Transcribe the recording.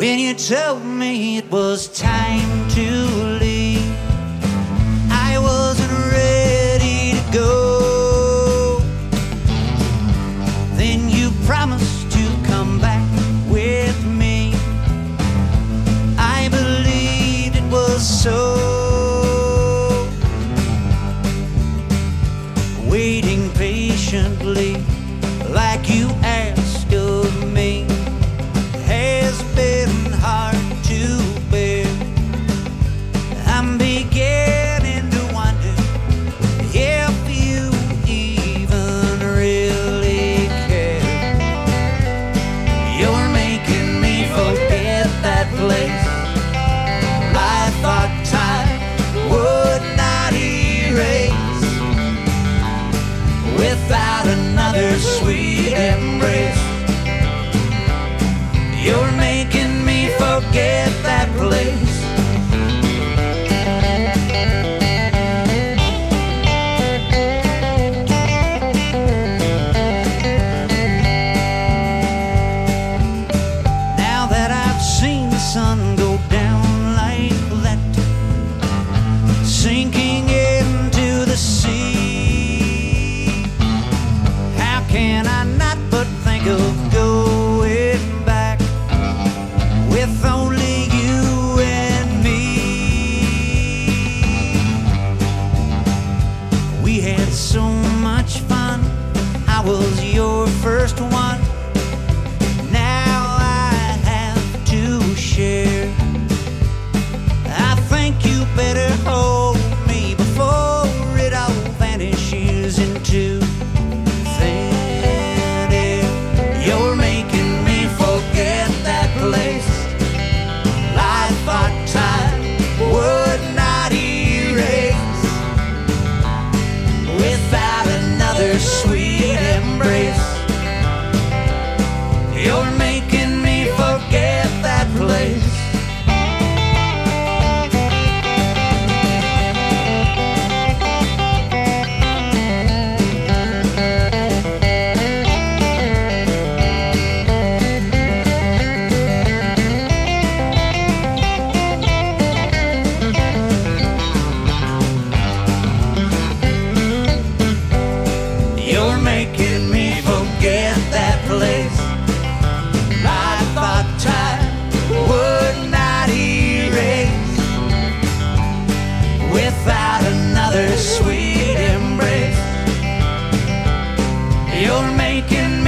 when you told me it was time to leave. I wasn't ready to go. Then you promised to come back with me. I believed it was so. Waiting patiently like you asked of me has been hard to bear. I'm beginning to wonder if you even really care. You're making me forget that place I thought time would not erase without another sweet embrace. You're making me forget that place. Now that I've seen the sun go down like that, sinking into the sea, how can I not but think of going back with only you and me? We had so much fun. I was your first one. Now I have to share. I think you better hold me before it all vanishes into thin air. You're making me forget that place I thought time would not erase without another sweet embrace. You're making me forget that place. You're making me forget that place I thought time would not erase without another sweet embrace. You're making